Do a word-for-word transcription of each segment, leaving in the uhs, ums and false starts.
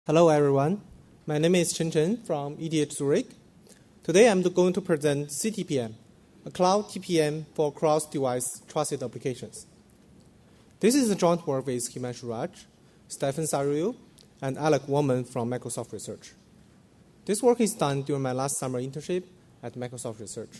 Hello everyone, my name is Chen Chen from E T H Zurich. Today I'm going to present C T P M, a cloud T P M for cross-device trusted applications. This is a joint work with Himanshu Raj, Stefan Sariu, and Alec Woman from Microsoft Research. This work is done during my last summer internship at Microsoft Research.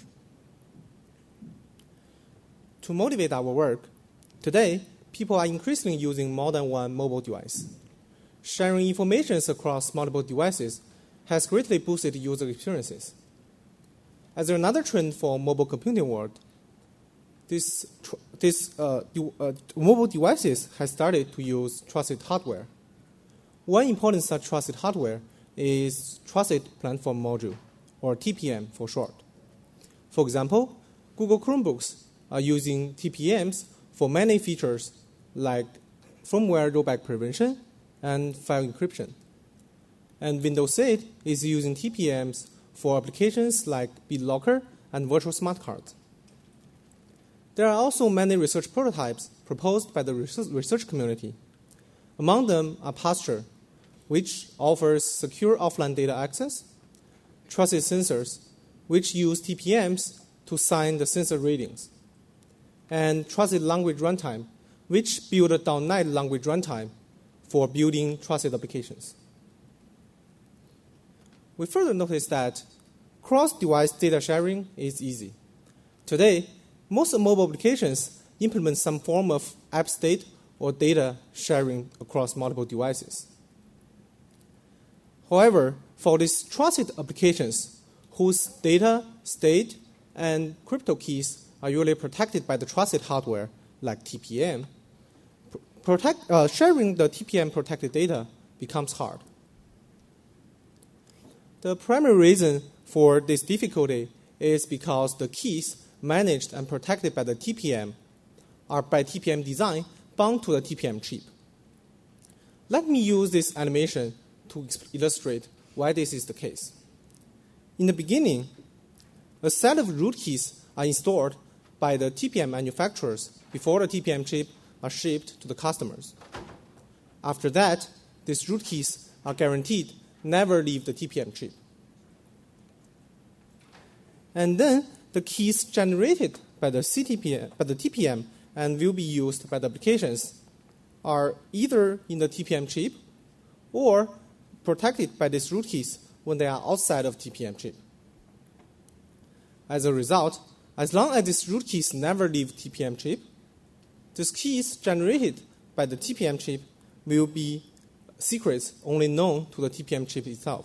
To motivate our work, today people are increasingly using more than one mobile device. Sharing information across multiple devices has greatly boosted user experiences. As another trend for mobile computing world, this, this uh, uh, mobile devices has started to use trusted hardware. One important such trusted hardware is Trusted Platform Module, or T P M for short. For example, Google Chromebooks are using T P Ms for many features like firmware rollback prevention and file encryption. And Windows eight is using T P Ms for applications like BitLocker and virtual smart cards. There are also many research prototypes proposed by the research community. Among them are Pasture, which offers secure offline data access, Trusted Sensors, which use T P Ms to sign the sensor readings, and Trusted Language Runtime, which build a .NET language runtime for building trusted applications. We further notice that cross-device data sharing is easy. Today, most mobile applications implement some form of app state or data sharing across multiple devices. However, for these trusted applications whose data, state, and crypto keys are usually protected by the trusted hardware like T P M, Protect, uh, sharing the T P M protected data becomes hard. The primary reason for this difficulty is because the keys managed and protected by the T P M are by T P M design bound to the T P M chip. Let me use this animation to illustrate why this is the case. In the beginning, a set of root keys are installed by the T P M manufacturers before the T P M chip are shipped to the customers. After that, these root keys are guaranteed never leave the T P M chip. And then the keys generated by the, C T P M, by the T P M and will be used by the applications are either in the T P M chip or protected by these root keys when they are outside of T P M chip. As a result, as long as these root keys never leave T P M chip, these keys generated by the T P M chip will be secrets only known to the T P M chip itself.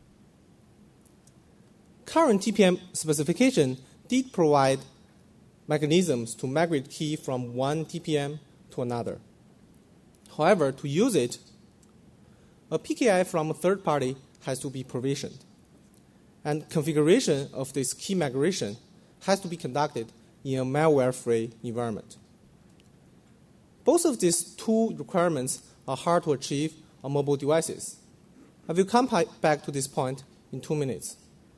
Current T P M specification did provide mechanisms to migrate key from one T P M to another. However, to use it, a P K I from a third party has to be provisioned, and configuration of this key migration has to be conducted in a malware-free environment. Both of these two requirements are hard to achieve on mobile devices. I will come back to this point in two minutes.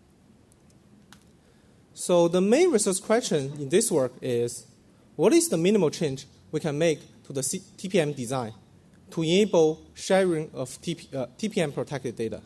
So the main research question in this work is, what is the minimal change we can make to the T P M design to enable sharing of T P M-protected data?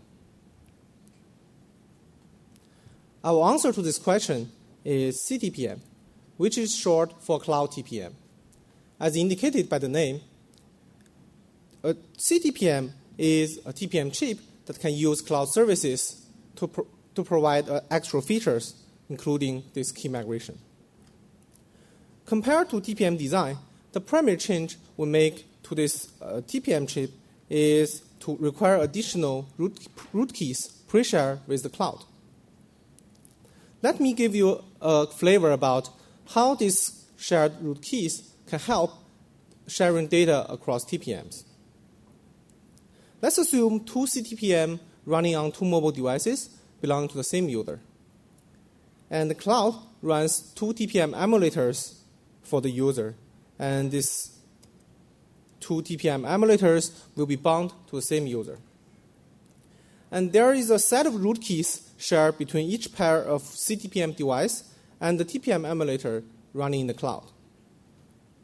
Our answer to this question is C T P M, which is short for Cloud T P M. As indicated by the name, a C T P M is a T P M chip that can use cloud services to, pro to provide uh, extra features, including this key migration. Compared to T P M design, the primary change we make to this uh, T P M chip is to require additional root, root keys pre-share with the cloud. Let me give you a flavor about how these shared root keys can help sharing data across T P Ms. Let's assume two C T P M running on two mobile devices belong to the same user. And the cloud runs two T P M emulators for the user. And these two T P M emulators will be bound to the same user. And there is a set of root keys shared between each pair of C T P M device and the T P M emulator running in the cloud.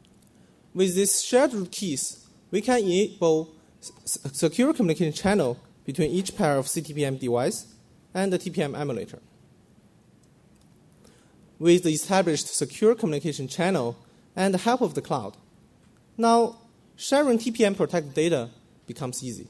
With these shared root keys, we can enable secure communication channel between each pair of C T P M device and the T P M emulator. With the established secure communication channel and the help of the cloud, now sharing T P M protected data becomes easy.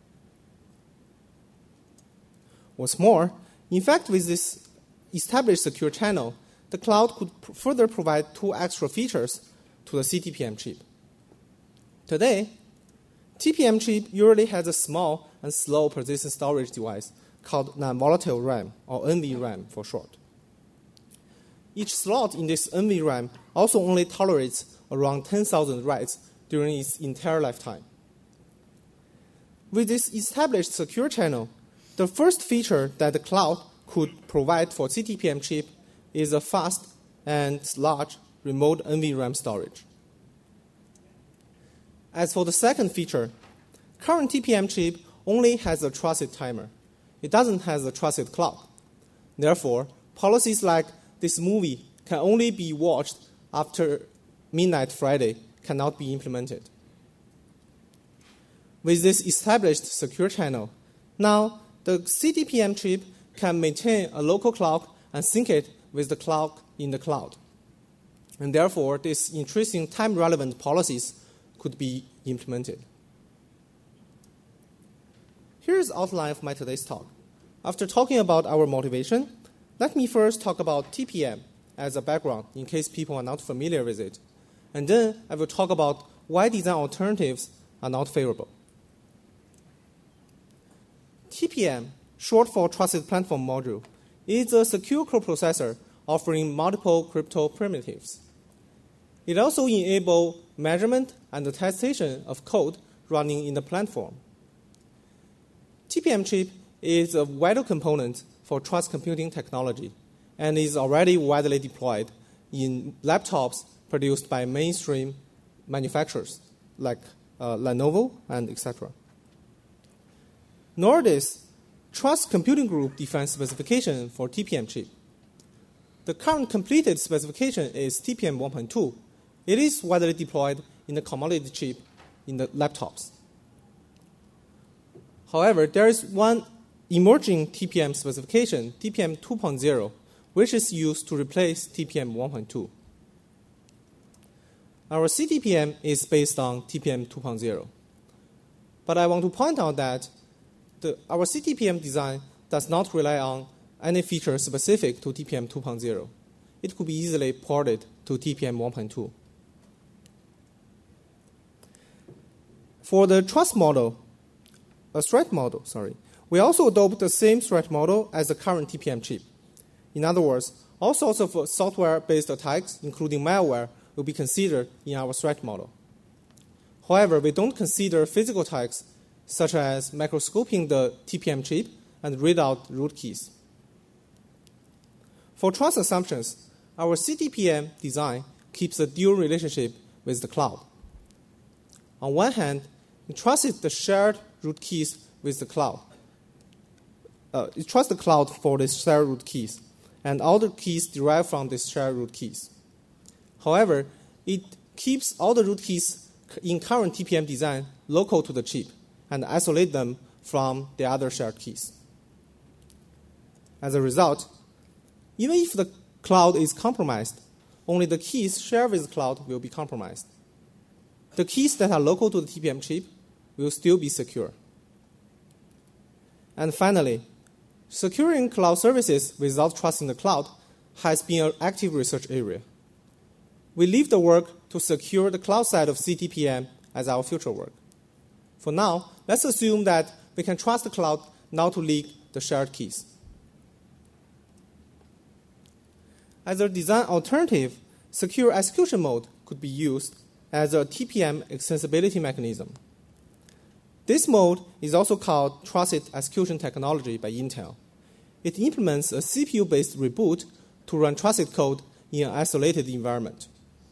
What's more, in fact, with this established secure channel, the cloud could pr- further provide two extra features to the C T P M chip. Today, T P M chip usually has a small and slow persistent storage device called non-volatile RAM, or N V RAM for short. Each slot in this N V RAM also only tolerates around ten thousand writes during its entire lifetime. With this established secure channel, the first feature that the cloud could provide for C T P M chip is a fast and large remote N V RAM storage. As for the second feature, current T P M chip only has a trusted timer. It doesn't have a trusted clock. Therefore, policies like this movie can only be watched after midnight Friday cannot be implemented. With this established secure channel, now the C T P M chip can maintain a local clock and sync it with the clock in the cloud. And therefore, these interesting time-relevant policies could be implemented. Here's the outline of my today's talk. After talking about our motivation, let me first talk about T P M as a background in case people are not familiar with it. And then I will talk about why design alternatives are not favorable. T P M, short for Trusted Platform Module, is a secure coprocessor offering multiple crypto primitives. It also enables measurement and attestation of code running in the platform. T P M chip is a vital component for trust computing technology and is already widely deployed in laptops produced by mainstream manufacturers like uh, Lenovo and et cetera. Nordis Trust Computing Group defines specification for T P M chip. The current completed specification is T P M one point two. It is widely deployed in the commodity chip in the laptops. However, there is one emerging T P M specification, T P M two point oh, which is used to replace T P M one point two. Our C T P M is based on T P M two point oh. But I want to point out that the, our C T P M design does not rely on any feature specific to T P M two point oh. It could be easily ported to T P M one point two. For the trust model, a threat model, sorry, we also adopt the same threat model as the current T P M chip. In other words, all sorts of software-based attacks, including malware, will be considered in our threat model. However, we don't consider physical attacks, such as microscoping the T P M chip and read out root keys. For trust assumptions, our C T P M design keeps a dual relationship with the cloud. On one hand, it trusts the shared root keys with the cloud. Uh, it trusts the cloud for these shared root keys, and all the keys derived from these shared root keys. However, it keeps all the root keys in current T P M design local to the chip and isolate them from the other shared keys. As a result, even if the cloud is compromised, only the keys shared with the cloud will be compromised. The keys that are local to the T P M chip will still be secure. And finally, securing cloud services without trusting the cloud has been an active research area. We leave the work to secure the cloud side of C T P M as our future work. For now, let's assume that we can trust the cloud not to leak the shared keys. As a design alternative, secure execution mode could be used as a T P M extensibility mechanism. This mode is also called Trusted Execution Technology by Intel. It implements a C P U-based reboot to run trusted code in an isolated environment.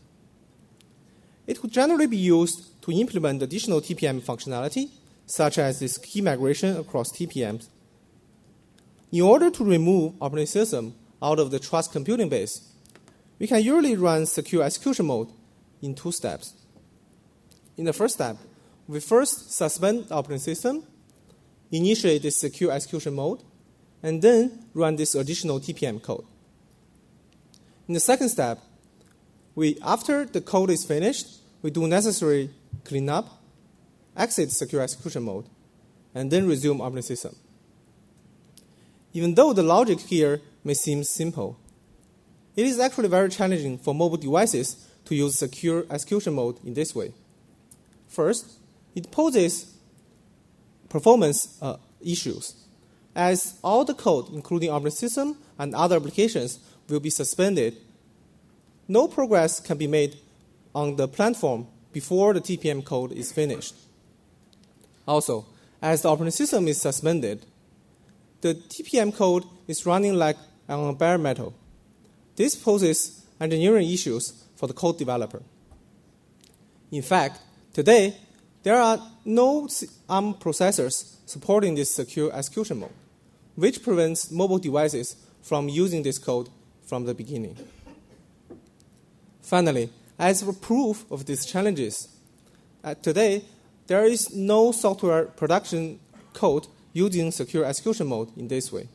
It could generally be used to implement additional T P M functionality, such as this key migration across T P Ms. In order to remove operating system out of the trust computing base, we can usually run secure execution mode in two steps. In the first step, we first suspend the operating system. initiate this secure execution mode, and then run this additional T P M code. In the second step, we, after the code is finished, we do necessary cleanup, exit secure execution mode, and then resume operating system. Even though the logic here may seem simple, it is actually very challenging for mobile devices to use secure execution mode in this way. First, it poses performance uh, issues, as all the code, including operating system and other applications, will be suspended. No progress can be made on the platform before the T P M code is finished. Also, as the operating system is suspended, the T P M code is running like on a bare metal. This poses engineering issues for the code developer. In fact, today, there are no ARM processors supporting this secure execution mode, which prevents mobile devices from using this code from the beginning. Finally, as a proof of these challenges, uh, today, there is no software production code using secure execution mode in this way.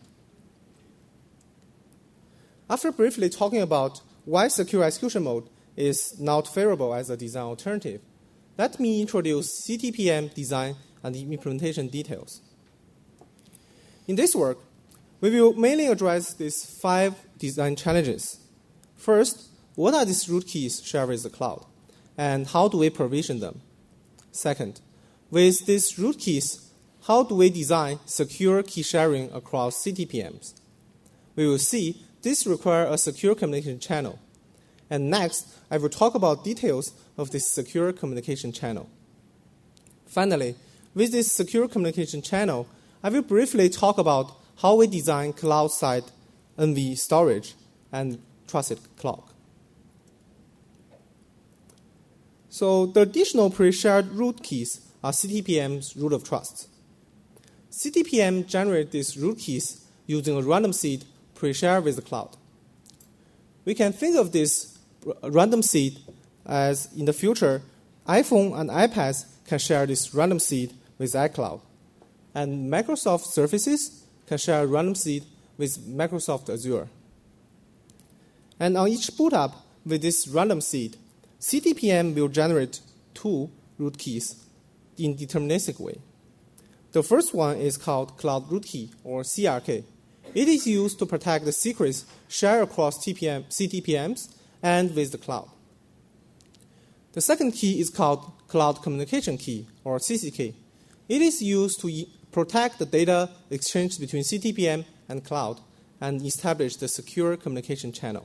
After briefly talking about why secure execution mode is not favorable as a design alternative, let me introduce C T P M design and implementation details. In this work, we will mainly address these five design challenges. First, what are these root keys shared with the cloud, and how do we provision them? Second, with these root keys, how do we design secure key sharing across C T P Ms? We will see this requires a secure communication channel. And next, I will talk about details of this secure communication channel. Finally, with this secure communication channel, I will briefly talk about how we design cloud-side N V storage and trusted clock. So the additional pre-shared root keys are C T P M's root of trust. C T P M generates these root keys using a random seed pre-shared with the cloud. We can think of this random seed as, in the future, iPhone and iPads can share this random seed with iCloud, and Microsoft Surfaces can share a random seed with Microsoft Azure. And on each boot up with this random seed, C T P M will generate two root keys in deterministic way. The first one is called Cloud Root Key, or C R K. It is used to protect the secrets shared across T P M, C T P Ms and with the cloud. The second key is called Cloud Communication Key, or C C K. It is used to protect the data exchanged between C T P M and cloud and establish the secure communication channel.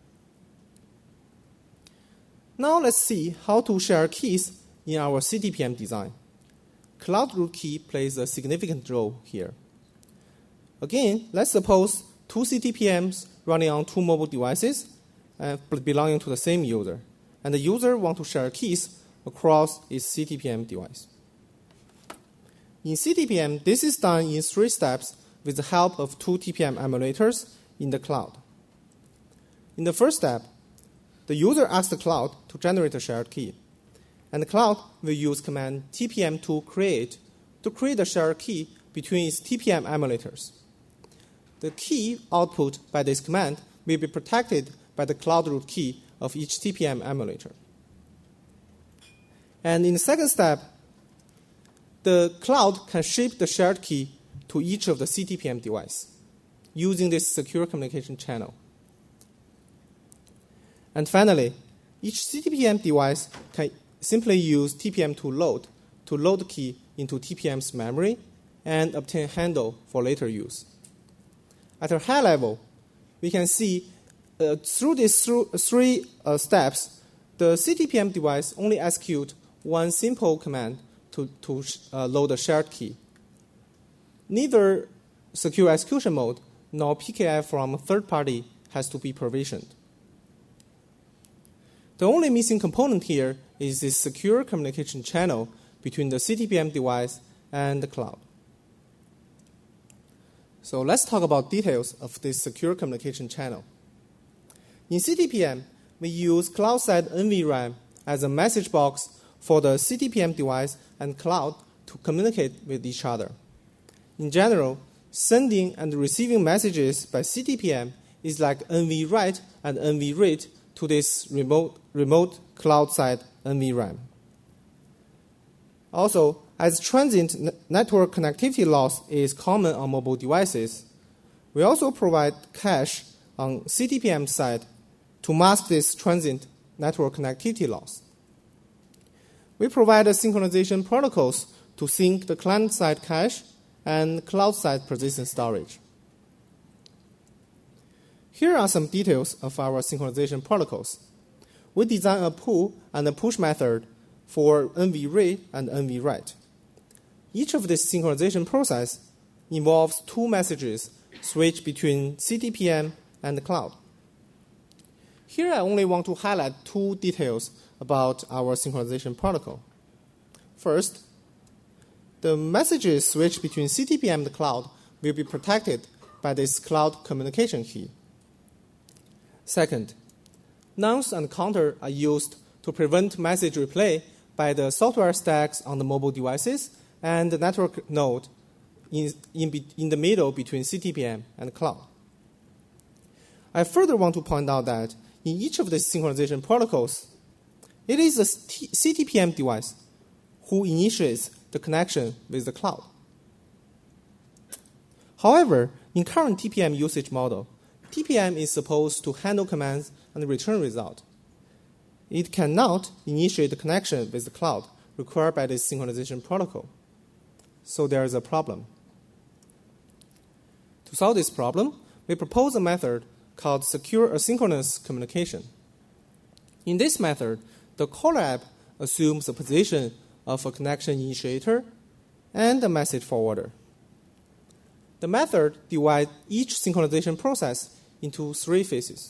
Now let's see how to share keys in our C T P M design. Cloud root key plays a significant role here. Again, let's suppose two C T P Ms running on two mobile devices uh, belonging to the same user, and the user wants to share keys across its C T P M device. In C T P M, this is done in three steps with the help of two T P M emulators in the cloud. In the first step, the user asks the cloud to generate a shared key, and the cloud will use command T P M to create to create a shared key between its T P M emulators. The key output by this command will be protected by the cloud root key of each T P M emulator. And in the second step, the cloud can ship the shared key to each of the C T P M devices using this secure communication channel. And finally, each C T P M device can simply use T P M to load to load the key into T P M's memory and obtain handle for later use. At a high level, we can see uh, through these th- three uh, steps, the C T P M device only execute one simple command to, to uh, load a shared key. Neither secure execution mode nor P K I from a third party has to be provisioned. The only missing component here is this secure communication channel between the C T P M device and the cloud. So let's talk about details of this secure communication channel. In C T P M, we use cloud-side N V RAM as a message box for the C T P M device and cloud to communicate with each other. In general, sending and receiving messages by C T P M is like N V write and N V read to this remote, remote cloud-side N V RAM. Also, as transient n- network connectivity loss is common on mobile devices, we also provide cache on C T P M side to mask this transient network connectivity loss. We provide synchronization protocols to sync the client-side cache and cloud-side persistent storage. Here are some details of our synchronization protocols. We design a pull and a push method for N V read and N V write. Each of this synchronization process involves two messages switched between C T P M and the cloud. Here I only want to highlight two details about our synchronization protocol. First, the messages switched between C T P M and the cloud will be protected by this cloud communication key. Second, nonce and counter are used to prevent message replay by the software stacks on the mobile devices and the network node in, in, in the middle between C T P M and cloud. I further want to point out that in each of these synchronization protocols, it is the C T P M device who initiates the connection with the cloud. However, in current T P M usage model, T P M is supposed to handle commands and return result. It cannot initiate the connection with the cloud required by this synchronization protocol. So there is a problem. To solve this problem, we propose a method called secure asynchronous communication. In this method, the caller app assumes the position of a connection initiator and a message forwarder. The method divides each synchronization process into three phases.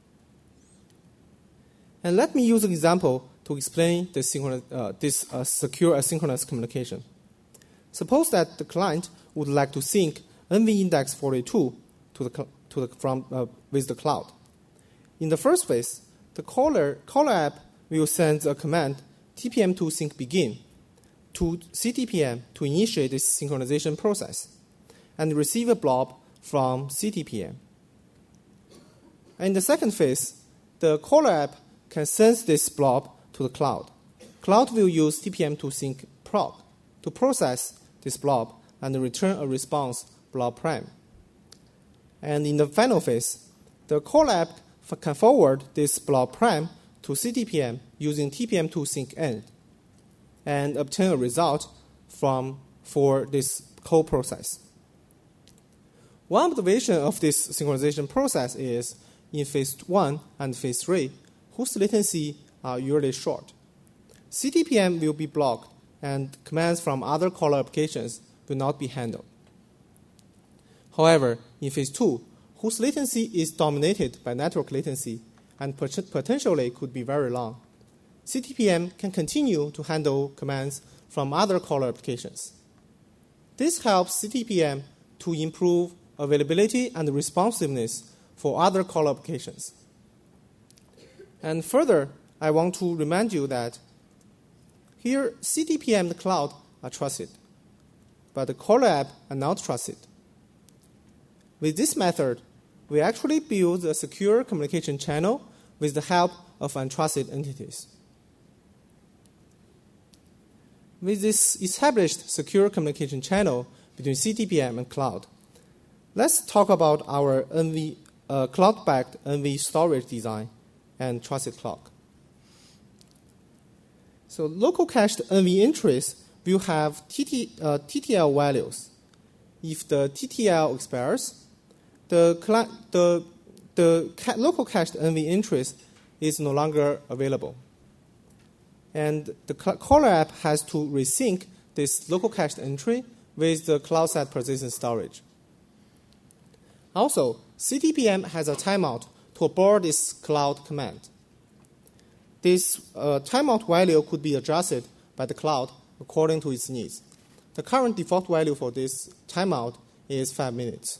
And let me use an example to explain this, uh, this uh, secure asynchronous communication. Suppose that the client would like to sync N V index forty-two to the, to the, from, uh, with the cloud. In the first phase, the caller, caller app will send a command T P M two sync begin to C T P M to initiate this synchronization process and receive a blob from C T P M. In the second phase, the caller app can send this blob to the cloud. Cloud will use T P M two sync proc to process this blob and return a response blob prime. And in the final phase, the caller app can forward this blob prime to C T P M using T P M two sync end and obtain a result from for this call process. One observation of this synchronization process is in phase one and phase three, whose latency are usually short. C T P M will be blocked and commands from other caller applications will not be handled. However, in phase two, whose latency is dominated by network latency and pot- potentially could be very long, C T P M can continue to handle commands from other caller applications. This helps C T P M to improve availability and responsiveness for other caller applications. And further, I want to remind you that here C T P M and the cloud are trusted, but the caller app are not trusted. With this method, we actually build a secure communication channel with the help of untrusted entities. With this established secure communication channel between C T P M and cloud, let's talk about our N V, uh, cloud-backed N V storage design and trusted clock. So local cached N V entries will have T T, uh, T T L values. If the T T L expires, the, the, the ca- local cached N V entries is no longer available. And the caller app has to resync this local cached entry with the cloud-side persistent storage. Also, C T P M has a timeout to abort this cloud command. This uh, timeout value could be adjusted by the cloud according to its needs. The current default value for this timeout is five minutes.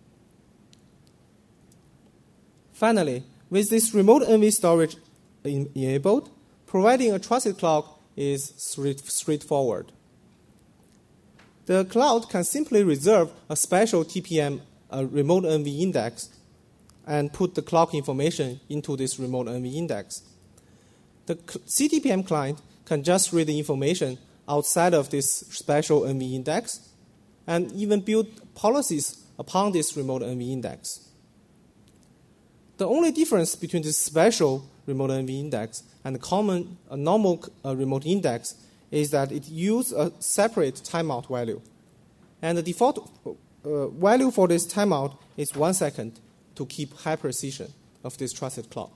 Finally, with this remote N V storage in- enabled, providing a trusted clock is straight, straightforward. The cloud can simply reserve a special T P M a remote N V index and put the clock information into this remote N V index. The C T P M client can just read the information outside of this special N V index and even build policies upon this remote N V index. The only difference between this special remote N V index and the common uh, normal uh, remote index is that it uses a separate timeout value. And the default uh, value for this timeout is one second to keep high precision of this trusted clock.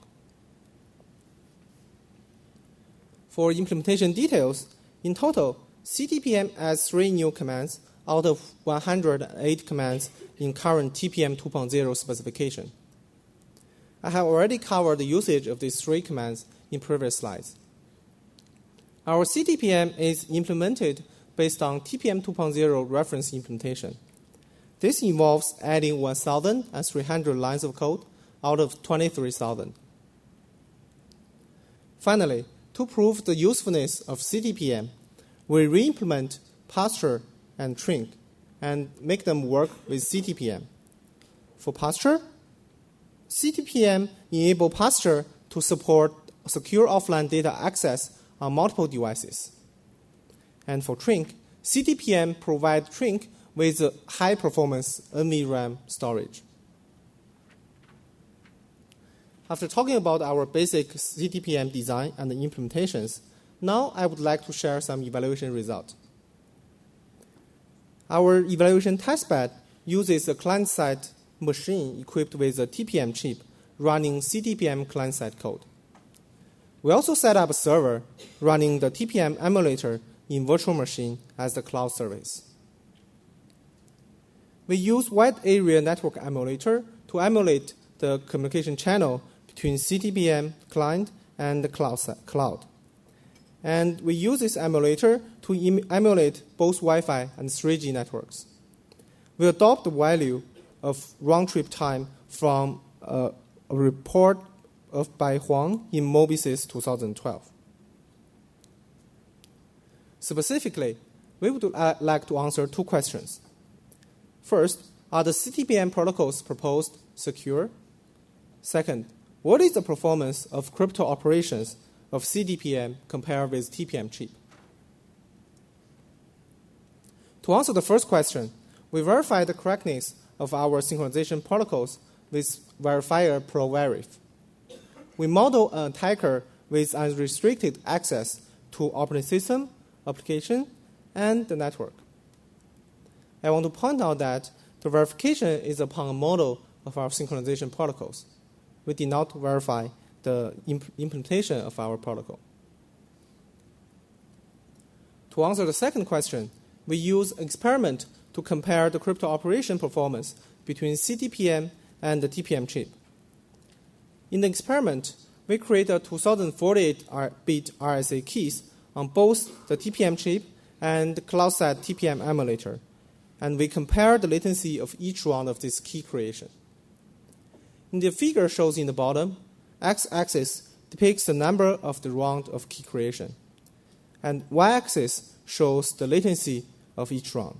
For implementation details, in total, C T P M adds three new commands out of one hundred eight commands in current T P M two point oh specification. I have already covered the usage of these three commands in previous slides. Our C T P M is implemented based on T P M two point oh reference implementation. This involves adding one thousand three hundred lines of code out of twenty-three thousand. Finally, to prove the usefulness of C T P M, we re-implement Pasture and Trink and make them work with C T P M. For Pasture, C T P M enables Pasture to support secure offline data access on multiple devices. And for Trink, C T P M provides Trink with high-performance N V RAM storage. After talking about our basic C T P M design and implementations, now I would like to share some evaluation results. Our evaluation testbed uses a client-side machine equipped with a T P M chip running C T P M client-side code. We also set up a server running the T P M emulator in virtual machine as the cloud service. We use wide area network emulator to emulate the communication channel between C T P M client and the cloud. And we use this emulator to em emulate both Wi-Fi and three G networks. We adopt the value of round-trip time from uh, a report of by Huang in Mobisys twenty twelve. Specifically, we would uh, like to answer two questions. First, are the C T P M protocols proposed secure? Second, what is the performance of crypto operations of C T P M compared with T P M chip? To answer the first question, we verify the correctness of our synchronization protocols with verifier ProVerif. We model an attacker with unrestricted access to operating system, application, and the network. I want to point out that the verification is upon a model of our synchronization protocols. We did not verify the imp implementation of our protocol. To answer the second question, we use experiment to compare the crypto operation performance between C T P M and the T P M chip. In the experiment, we create a two thousand forty-eight bit R S A keys on both the T P M chip and the cloud-side T P M emulator, and we compare the latency of each round of this key creation. In the figure shows in the bottom, x-axis depicts the number of the round of key creation, and y-axis shows the latency of each round.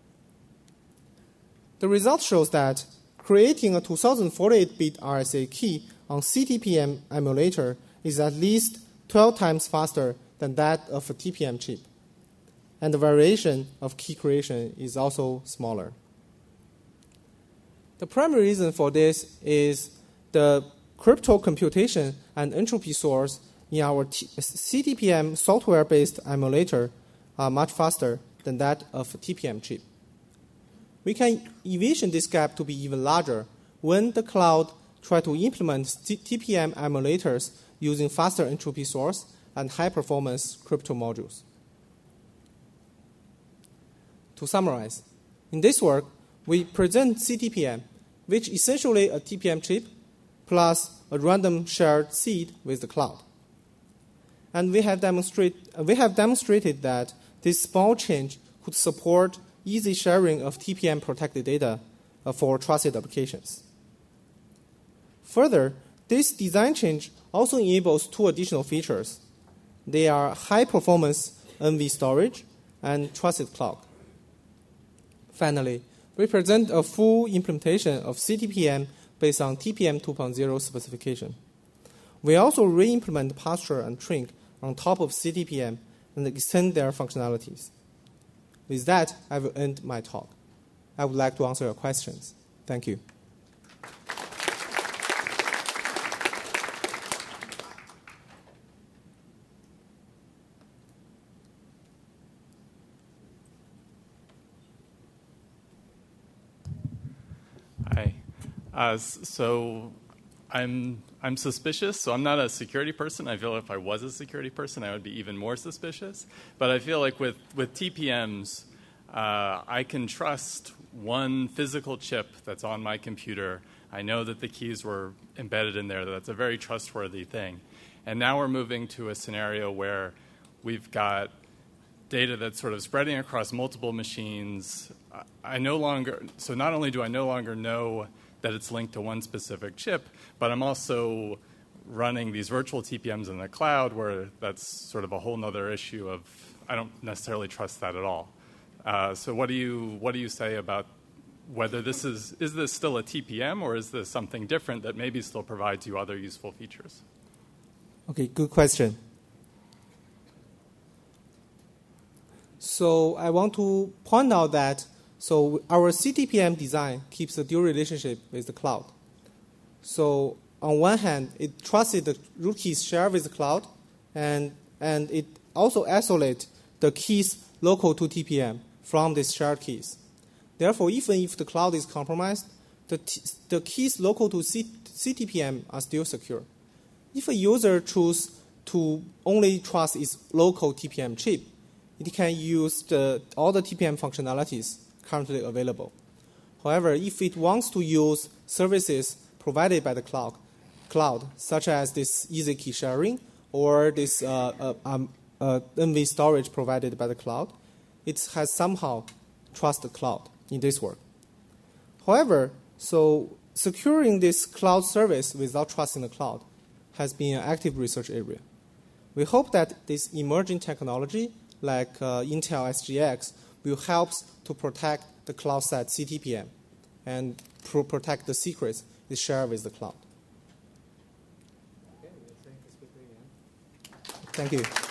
The result shows that creating a two thousand forty-eight bit R S A key on C T P M emulator is at least twelve times faster than that of a T P M chip, and the variation of key creation is also smaller. The primary reason for this is the crypto computation and entropy source in our T C T P M software-based emulator are much faster than that of a T P M chip. We can envision this gap to be even larger when the cloud tries to implement T P M emulators using faster entropy source and high-performance crypto modules. To summarize, in this work, we present C T P M, which is essentially a T P M chip plus a random shared seed with the cloud. And we have, demonstrate, we have demonstrated that this small change could support easy sharing of T P M protected data for trusted applications. Further, this design change also enables two additional features. They are high-performance N V storage and trusted clock. Finally, we present a full implementation of C T P M based on T P M two point oh specification. We also re-implement Posture and Trink on top of C T P M and extend their functionalities. With that, I will end my talk. I would like to answer your questions. Thank you. Hi. Uh, so I'm I'm suspicious. So I'm not a security person. I feel if I was a security person, I would be even more suspicious. But I feel like with with T P Ms, uh, I can trust one physical chip that's on my computer. I know that the keys were embedded in there. That's a very trustworthy thing. And now we're moving to a scenario where we've got data that's sort of spreading across multiple machines. I no longer, so not only do I no longer know that it's linked to one specific chip, but I'm also running these virtual T P Ms in the cloud where that's sort of a whole other issue of, I don't necessarily trust that at all. Uh, so what do you what do you say about whether this is, is this still a T P M or is this something different that maybe still provides you other useful features? Okay, good question. So I want to point out that so our C T P M design keeps a dual relationship with the cloud. So on one hand, it trusts the root keys shared with the cloud, and, and it also isolates the keys local to T P M from these shared keys. Therefore, even if the cloud is compromised, the, t the keys local to C T P M are still secure. If a user chooses to only trust its local T P M chip, it can use the, all the T P M functionalities currently available. However, if it wants to use services provided by the cloud, cloud such as this easy key sharing or this uh, uh, um, uh, N V storage provided by the cloud, it has somehow trust the cloud in this work. However, so securing this cloud service without trusting the cloud has been an active research area. We hope that this emerging technology, like uh, Intel S G X, will help to protect the cloud-side C T P M and pro protect the secrets it shared with the cloud. Thank you.